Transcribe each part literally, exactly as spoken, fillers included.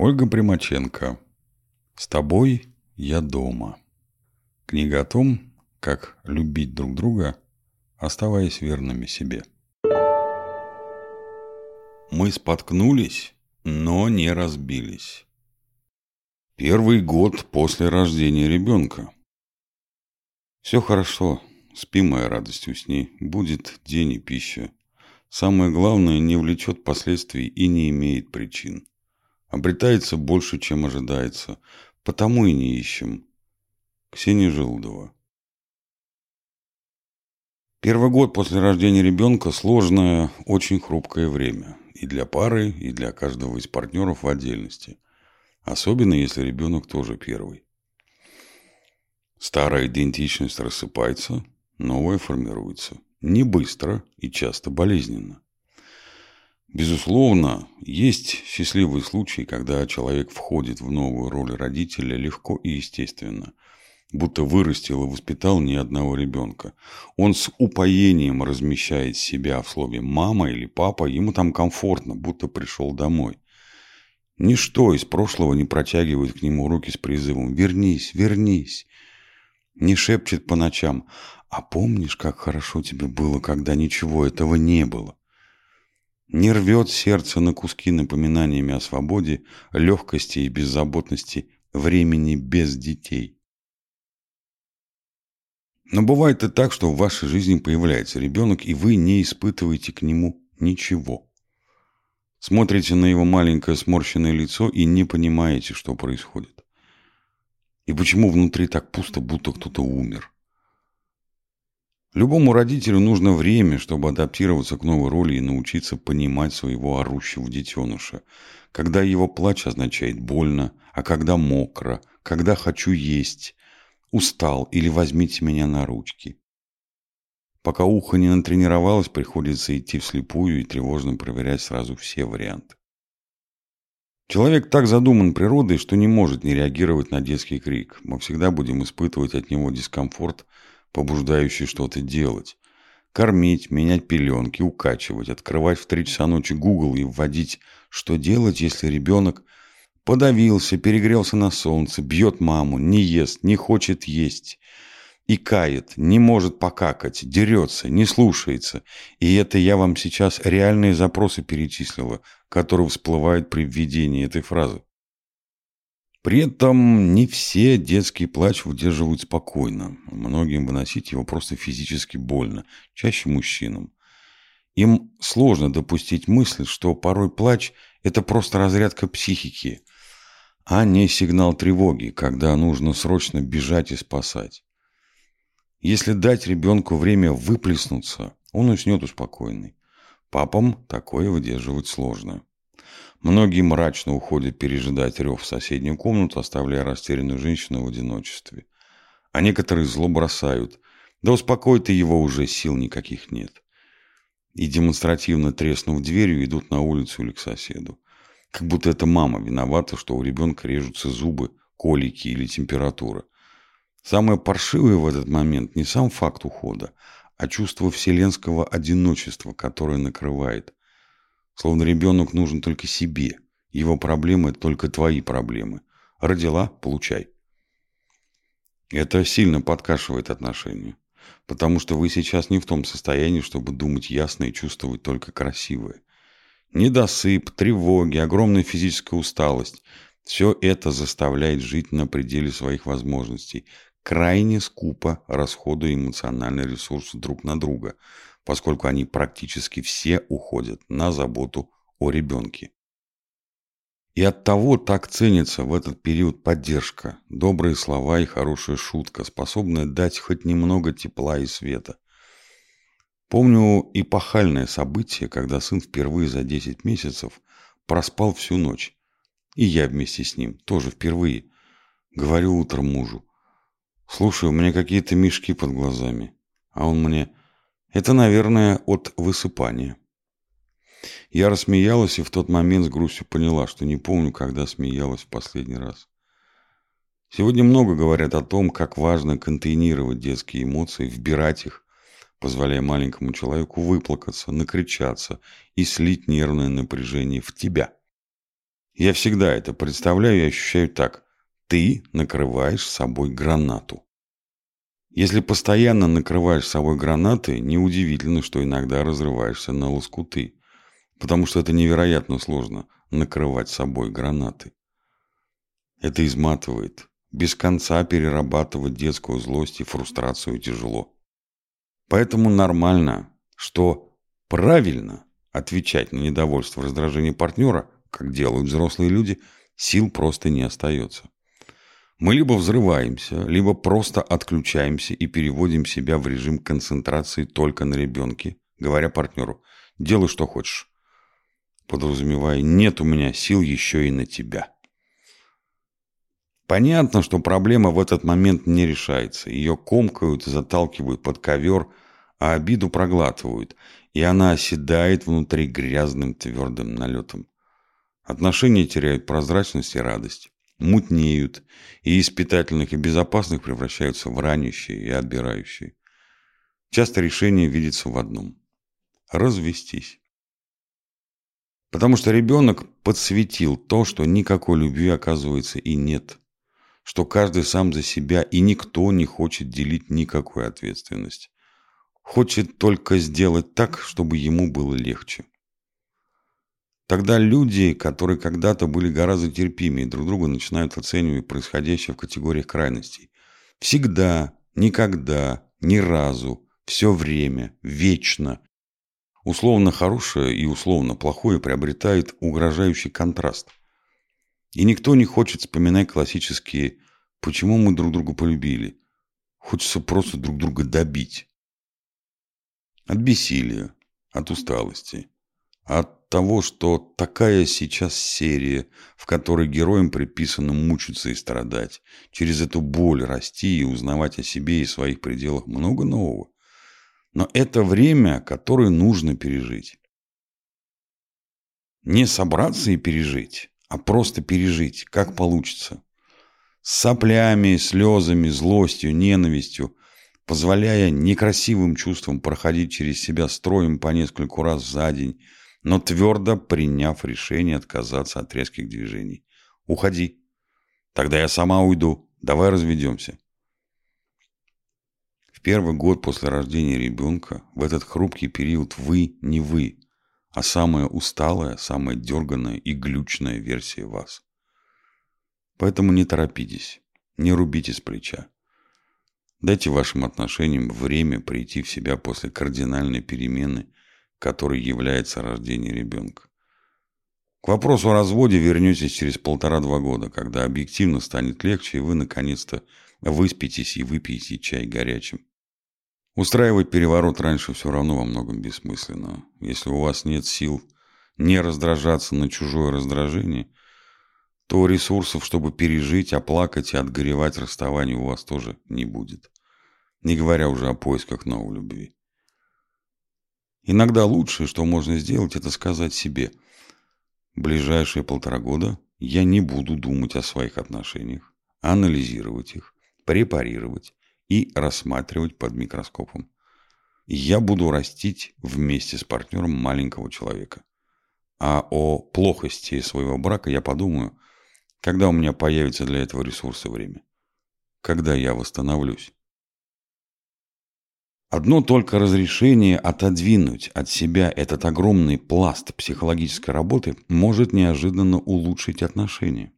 Ольга Примаченко. С тобой я дома. Книга о том, как любить друг друга, оставаясь верными себе. Мы споткнулись, но не разбились. Первый год после рождения ребенка. Все хорошо, спи, моя радость, усни. Будет день и пища. Самое главное, не влечет последствий и не имеет причин. Обретается больше, чем ожидается, потому и не ищем. Ксения Желудова. Первый год после рождения ребенка – сложное, очень хрупкое время. И для пары, и для каждого из партнеров в отдельности. Особенно, если ребенок тоже первый. Старая идентичность рассыпается, новая формируется. Не быстро и часто болезненно. Безусловно, есть счастливые случаи, когда человек входит в новую роль родителя легко и естественно, будто вырастил и воспитал не одного ребенка. Он с упоением размещает себя в слове «мама» или «папа», ему там комфортно, будто пришел домой. Ничто из прошлого не протягивает к нему руки с призывом «вернись, вернись», не шепчет по ночам «а помнишь, как хорошо тебе было, когда ничего этого не было?» Не рвет сердце на куски напоминаниями о свободе, легкости и беззаботности времени без детей. Но бывает и так, что в вашей жизни появляется ребенок, и вы не испытываете к нему ничего. Смотрите на его маленькое сморщенное лицо и не понимаете, что происходит. И почему внутри так пусто, будто кто-то умер. Любому родителю нужно время, чтобы адаптироваться к новой роли и научиться понимать своего орущего детеныша. Когда его плач означает больно, а когда мокро, когда хочу есть, устал или возьмите меня на ручки. Пока ухо не натренировалось, приходится идти вслепую и тревожно проверять сразу все варианты. Человек так задуман природой, что не может не реагировать на детский крик. Мы всегда будем испытывать от него дискомфорт, побуждающий что-то делать. Кормить, менять пеленки, укачивать, открывать в три часа ночи Google и вводить, что делать, если ребенок подавился, перегрелся на солнце, бьет маму, не ест, не хочет есть, икает, не может покакать, дерется, не слушается. И это я вам сейчас реальные запросы перечислила, которые всплывают при введении этой фразы. При этом не все детский плач выдерживают спокойно. Многим выносить его просто физически больно, чаще мужчинам. Им сложно допустить мысль, что порой плач – это просто разрядка психики, а не сигнал тревоги, когда нужно срочно бежать и спасать. Если дать ребенку время выплеснуться, он уснет успокоенный. Папам такое выдерживать сложно. Многие мрачно уходят пережидать рев в соседнюю комнату, оставляя растерянную женщину в одиночестве. А некоторые зло бросают. Да успокоить-то его уже сил никаких нет. И демонстративно треснув дверью, идут на улицу или к соседу. Как будто это мама виновата, что у ребенка режутся зубы, колики или температура. Самое паршивое в этот момент не сам факт ухода, а чувство вселенского одиночества, которое накрывает. Словно ребенок нужен только себе. Его проблемы – это только твои проблемы. Родила – получай. Это сильно подкашивает отношения. Потому что вы сейчас не в том состоянии, чтобы думать ясно и чувствовать только красивое. Недосып, тревоги, огромная физическая усталость – все это заставляет жить на пределе своих возможностей, крайне скупо расходуя эмоциональный ресурс друг на друга, поскольку они практически все уходят на заботу о ребенке. И оттого так ценится в этот период поддержка, добрые слова и хорошая шутка, способная дать хоть немного тепла и света. Помню эпохальное событие, когда сын впервые за десять месяцев проспал всю ночь. И я вместе с ним, тоже впервые. Говорю утром мужу: «Слушай, у меня какие-то мешки под глазами». А он мне: «Это, наверное, от высыпания». Я рассмеялась и в тот момент с грустью поняла, что не помню, когда смеялась в последний раз. Сегодня много говорят о том, как важно контейнировать детские эмоции, вбирать их, позволяя маленькому человеку выплакаться, накричаться и слить нервное напряжение в тебя. Я всегда это представляю и ощущаю так. Ты накрываешь собой гранату. Если постоянно накрываешь собой гранаты, неудивительно, что иногда разрываешься на лоскуты. Потому что это невероятно сложно – накрывать собой гранаты. Это изматывает. Без конца перерабатывать детскую злость и фрустрацию тяжело. Поэтому нормально, что правильно отвечать на недовольство, раздражение партнера, как делают взрослые люди, сил просто не остается. Мы либо взрываемся, либо просто отключаемся и переводим себя в режим концентрации только на ребенке, говоря партнеру «делай, что хочешь», подразумевая «нет у меня сил еще и на тебя». Понятно, что проблема в этот момент не решается. Ее комкают, заталкивают под ковер, а обиду проглатывают, и она оседает внутри грязным твердым налетом. Отношения теряют прозрачность и радость, мутнеют, и из питательных и безопасных превращаются в ранящие и отбирающие. Часто решение видится в одном – развестись. Потому что ребенок подсветил то, что никакой любви, оказывается, и нет. Что каждый сам за себя, и никто не хочет делить никакой ответственности. Хочет только сделать так, чтобы ему было легче. Тогда люди, которые когда-то были гораздо терпимее друг друга, начинают оценивать происходящее в категориях крайностей. Всегда, никогда, ни разу, все время, вечно. Условно хорошее и условно плохое приобретает угрожающий контраст. И никто не хочет вспоминать классические «почему мы друг друга полюбили?». Хочется просто друг друга добить. От бессилия, от усталости, от того, что такая сейчас серия, в которой героям приписано мучиться и страдать, через эту боль расти и узнавать о себе и своих пределах много нового. Но это время, которое нужно пережить. Не собраться и пережить, а просто пережить, как получится. С соплями, слезами, злостью, ненавистью, позволяя некрасивым чувствам проходить через себя строем по нескольку раз за день, но твердо приняв решение отказаться от резких движений. Уходи. Тогда я сама уйду. Давай разведемся. В первый год после рождения ребенка, в этот хрупкий период вы не вы, а самая усталая, самая дерганная и глючная версия вас. Поэтому не торопитесь, не рубите с плеча. Дайте вашим отношениям время прийти в себя после кардинальной перемены, которой является рождение ребенка. К вопросу о разводе вернетесь через полтора-два года, когда объективно станет легче, и вы наконец-то выспитесь и выпьете чай горячим. Устраивать переворот раньше все равно во многом бессмысленно. Если у вас нет сил не раздражаться на чужое раздражение, то ресурсов, чтобы пережить, оплакать и отгоревать расставание, у вас тоже не будет. Не говоря уже о поисках новой любви. Иногда лучшее, что можно сделать, это сказать себе: ближайшие полтора года я не буду думать о своих отношениях, анализировать их, препарировать и рассматривать под микроскопом. Я буду растить вместе с партнером маленького человека. А о плохости своего брака я подумаю, когда у меня появится для этого ресурс и время. Когда я восстановлюсь. Одно только разрешение отодвинуть от себя этот огромный пласт психологической работы может неожиданно улучшить отношения.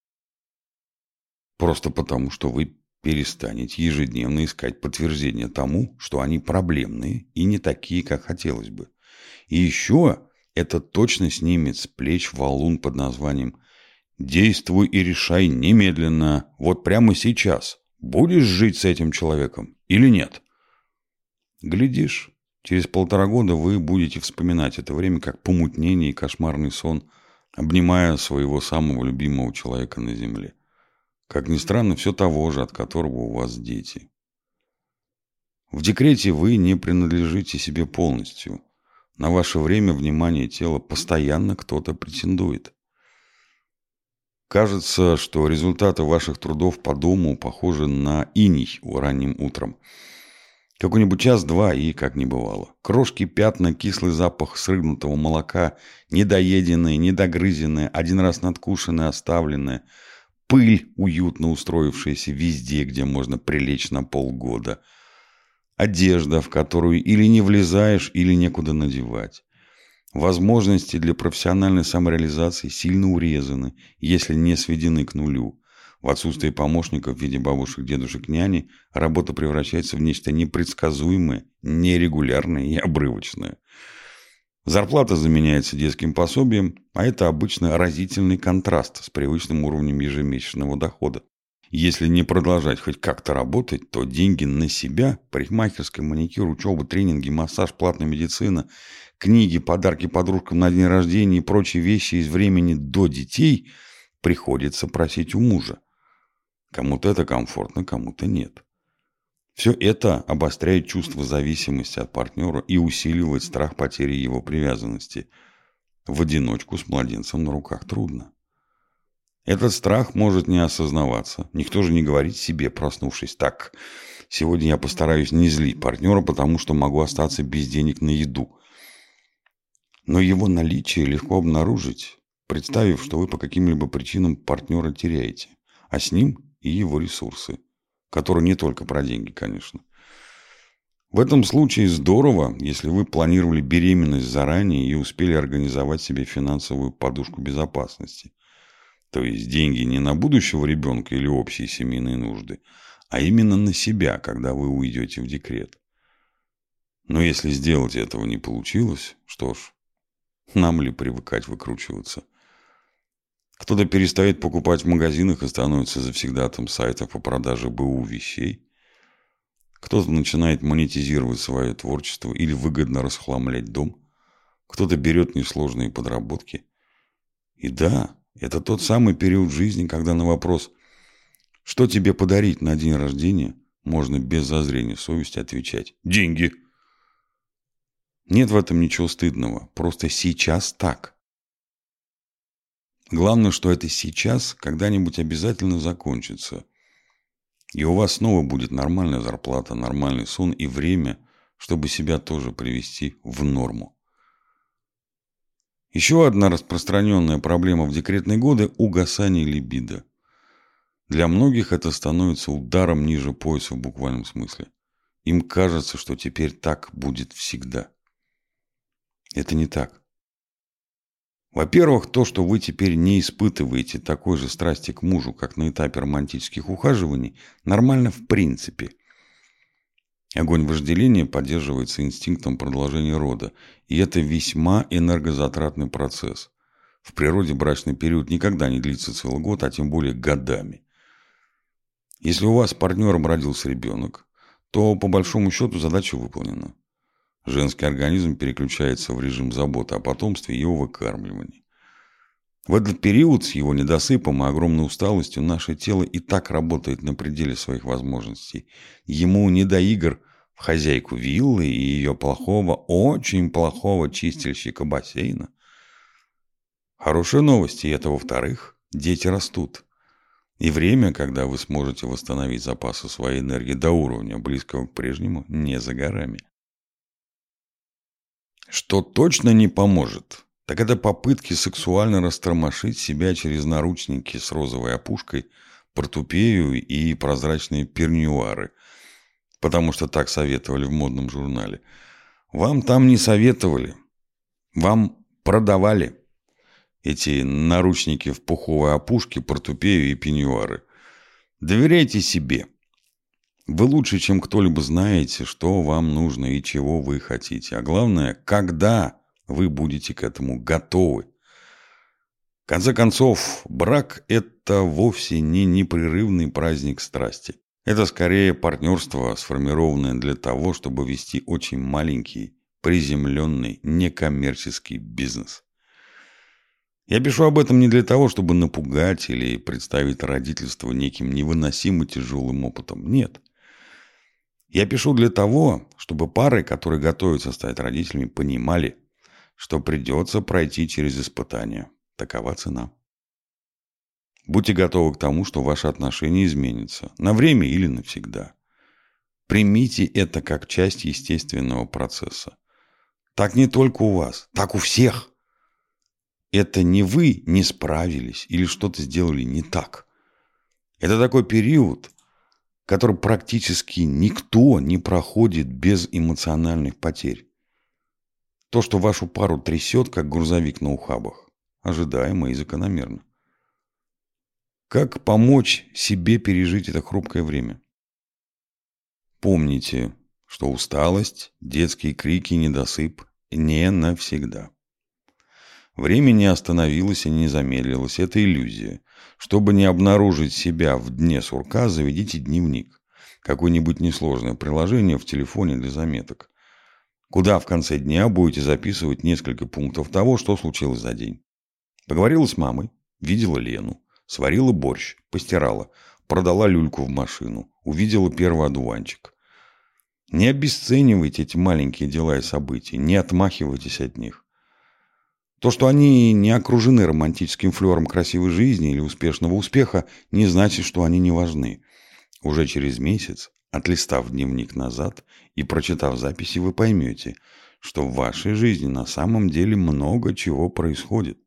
Просто потому, что вы перестанете ежедневно искать подтверждение тому, что они проблемные и не такие, как хотелось бы. И еще это точно снимет с плеч валун под названием «Действуй и решай немедленно, вот прямо сейчас, будешь жить с этим человеком или нет». Глядишь, через полтора года вы будете вспоминать это время как помутнение и кошмарный сон, обнимая своего самого любимого человека на земле. Как ни странно, все того же, от которого у вас дети. В декрете вы не принадлежите себе полностью. На ваше время, внимание и тело постоянно кто-то претендует. Кажется, что результаты ваших трудов по дому похожи на иней ранним утром. Какой-нибудь час-два и как не бывало. Крошки, пятна, кислый запах срыгнутого молока, недоеденное, недогрызенное, один раз надкушенное, оставленное. Пыль, уютно устроившаяся везде, где можно прилечь на полгода. Одежда, в которую или не влезаешь, или некуда надевать. Возможности для профессиональной самореализации сильно урезаны, если не сведены к нулю. В отсутствие помощников в виде бабушек, дедушек, няни, работа превращается в нечто непредсказуемое, нерегулярное и обрывочное. Зарплата заменяется детским пособием, а это обычно разительный контраст с привычным уровнем ежемесячного дохода. Если не продолжать хоть как-то работать, то деньги на себя, парикмахерская, маникюр, учеба, тренинги, массаж, платная медицина, книги, подарки подружкам на день рождения и прочие вещи из времени до детей приходится просить у мужа. Кому-то это комфортно, кому-то нет. Все это обостряет чувство зависимости от партнера и усиливает страх потери его привязанности. В одиночку с младенцем на руках трудно. Этот страх может не осознаваться. Никто же не говорит себе, проснувшись: так, сегодня я постараюсь не злить партнера, потому что могу остаться без денег на еду. Но его наличие легко обнаружить, представив, что вы по каким-либо причинам партнера теряете, а с ним и его ресурсы, которые не только про деньги, конечно. В этом случае здорово, если вы планировали беременность заранее и успели организовать себе финансовую подушку безопасности. То есть деньги не на будущего ребенка или общие семейные нужды, а именно на себя, когда вы уйдете в декрет. Но если сделать этого не получилось, что ж, нам ли привыкать выкручиваться? Кто-то перестает покупать в магазинах и становится завсегдатаем сайтов по продаже БУ вещей. Кто-то начинает монетизировать свое творчество или выгодно расхламлять дом. Кто-то берет несложные подработки. И да, это тот самый период жизни, когда на вопрос «Что тебе подарить на день рождения?» можно без зазрения совести отвечать «Деньги». Нет в этом ничего стыдного, просто сейчас так. Главное, что это сейчас когда-нибудь обязательно закончится. И у вас снова будет нормальная зарплата, нормальный сон и время, чтобы себя тоже привести в норму. Еще одна распространенная проблема в декретные годы – угасание либидо. Для многих это становится ударом ниже пояса в буквальном смысле. Им кажется, что теперь так будет всегда. Это не так. Во-первых, то, что вы теперь не испытываете такой же страсти к мужу, как на этапе романтических ухаживаний, нормально в принципе. Огонь вожделения поддерживается инстинктом продолжения рода, и это весьма энергозатратный процесс. В природе брачный период никогда не длится целый год, а тем более годами. Если у вас с партнером родился ребенок, то по большому счету задача выполнена. Женский организм переключается в режим заботы о потомстве и его выкармливании. В этот период с его недосыпом и огромной усталостью наше тело и так работает на пределе своих возможностей. Ему не до игр в хозяйку виллы и ее плохого, очень плохого чистильщика бассейна. Хорошие новости, это во-вторых, дети растут. И время, когда вы сможете восстановить запасы своей энергии до уровня, близкого к прежнему, не за горами. Что точно не поможет, так это попытки сексуально растормошить себя через наручники с розовой опушкой, портупею и прозрачные перньюары, потому что так советовали в модном журнале. Вам там не советовали, вам продавали эти наручники в пуховой опушке, портупею и пеньюары. Доверяйте себе. Вы лучше, чем кто-либо знаете, что вам нужно и чего вы хотите. А главное, когда вы будете к этому готовы. В конце концов, брак – это вовсе не непрерывный праздник страсти. Это скорее партнерство, сформированное для того, чтобы вести очень маленький, приземленный, некоммерческий бизнес. Я пишу об этом не для того, чтобы напугать или представить родительство неким невыносимо тяжелым опытом. Нет. Я пишу для того, чтобы пары, которые готовятся стать родителями, понимали, что придется пройти через испытания. Такова цена. Будьте готовы к тому, что ваши отношения изменятся. На время или навсегда. Примите это как часть естественного процесса. Так не только у вас, так у всех. Это не вы не справились или что-то сделали не так. Это такой период, который практически никто не проходит без эмоциональных потерь. То, что вашу пару трясет, как грузовик на ухабах, ожидаемо и закономерно. Как помочь себе пережить это хрупкое время? Помните, что усталость, детские крики, недосып не навсегда. Время не остановилось и не замедлилось. Это иллюзия. Чтобы не обнаружить себя в дне сурка, заведите дневник. Какое-нибудь несложное приложение в телефоне для заметок. Куда в конце дня будете записывать несколько пунктов того, что случилось за день. Поговорила с мамой, видела Лену, сварила борщ, постирала, продала люльку в машину, увидела первый одуванчик. Не обесценивайте эти маленькие дела и события, не отмахивайтесь от них. То, что они не окружены романтическим флером красивой жизни или успешного успеха, не значит, что они не важны. Уже через месяц, отлистав дневник назад и прочитав записи, вы поймете, что в вашей жизни на самом деле много чего происходит.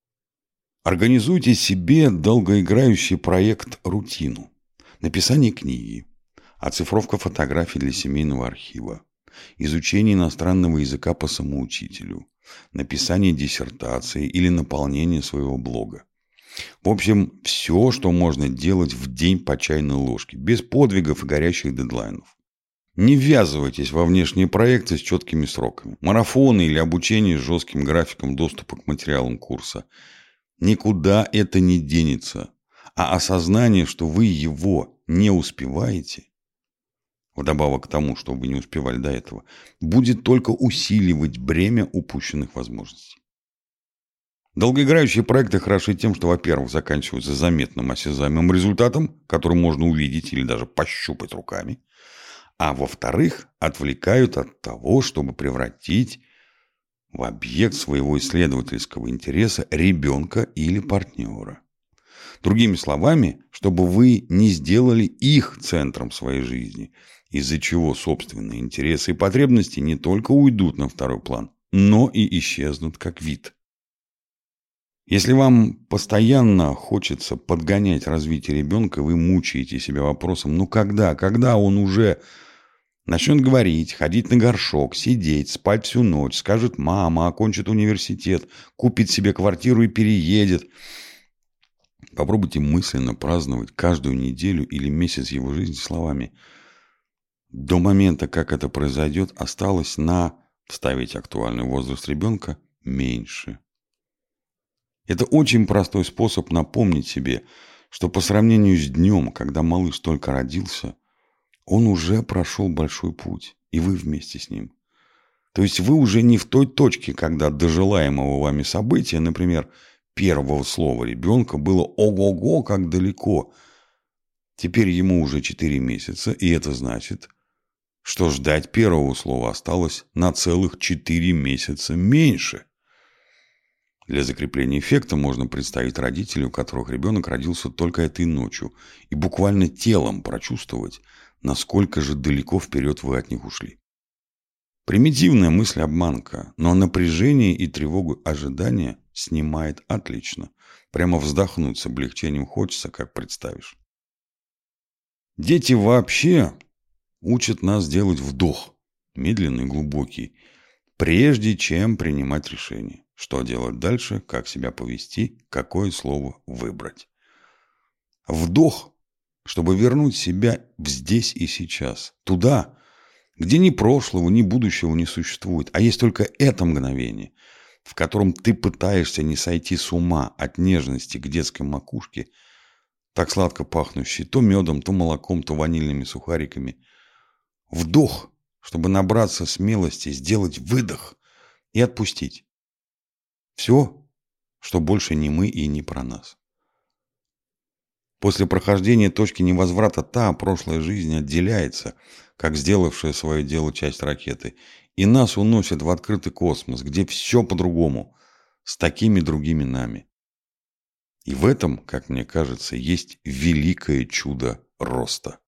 Организуйте себе долгоиграющий проект «Рутину». Написание книги, оцифровка фотографий для семейного архива, изучение иностранного языка по самоучителю, написание диссертации или наполнение своего блога. В общем, все, что можно делать в день по чайной ложке, без подвигов и горящих дедлайнов. Не ввязывайтесь во внешние проекты с четкими сроками. Марафоны или обучение с жестким графиком доступа к материалам курса. Никуда это не денется. А осознание, что вы его не успеваете, вдобавок к тому, что вы не успевали до этого, будет только усиливать бремя упущенных возможностей. Долгоиграющие проекты хороши тем, что, во-первых, заканчиваются заметным осязаемым результатом, который можно увидеть или даже пощупать руками, а во-вторых, отвлекают от того, чтобы превратить в объект своего исследовательского интереса ребенка или партнера. Другими словами, чтобы вы не сделали их центром своей жизни, из-за чего собственные интересы и потребности не только уйдут на второй план, но и исчезнут как вид. Если вам постоянно хочется подгонять развитие ребенка, вы мучаете себя вопросом, ну когда, когда он уже начнет говорить, ходить на горшок, сидеть, спать всю ночь, скажет мама, окончит университет, купит себе квартиру и переедет. Попробуйте мысленно праздновать каждую неделю или месяц его жизни словами: до момента, как это произойдет, осталось на, вставить актуальный возраст ребенка, меньше. Это очень простой способ напомнить себе, что по сравнению с днем, когда малыш только родился, он уже прошел большой путь, и вы вместе с ним. То есть вы уже не в той точке, когда до желаемого вами события, например, первого слова ребенка, было ого-го, как далеко. Теперь ему уже четыре месяца, и это значит, что ждать первого слова осталось на целых четыре месяца меньше. Для закрепления эффекта можно представить родителей, у которых ребенок родился только этой ночью, и буквально телом прочувствовать, насколько же далеко вперед вы от них ушли. Примитивная мысль-обманка, но напряжение и тревогу ожидания снимает отлично. Прямо вздохнуть с облегчением хочется, как представишь. Дети вообще учат нас делать вдох, медленный и глубокий, прежде чем принимать решение. Что делать дальше, как себя повести, какое слово выбрать. Вдох, чтобы вернуть себя в здесь и сейчас, туда, где ни прошлого, ни будущего не существует, а есть только это мгновение, в котором ты пытаешься не сойти с ума от нежности к детской макушке, так сладко пахнущей то медом, то молоком, то ванильными сухариками. Вдох, чтобы набраться смелости, сделать выдох и отпустить. Все, что больше не мы и не про нас. После прохождения точки невозврата та прошлая жизнь отделяется, как сделавшая свое дело часть ракеты, и нас уносит в открытый космос, где все по-другому, с такими другими нами. И в этом, как мне кажется, есть великое чудо роста.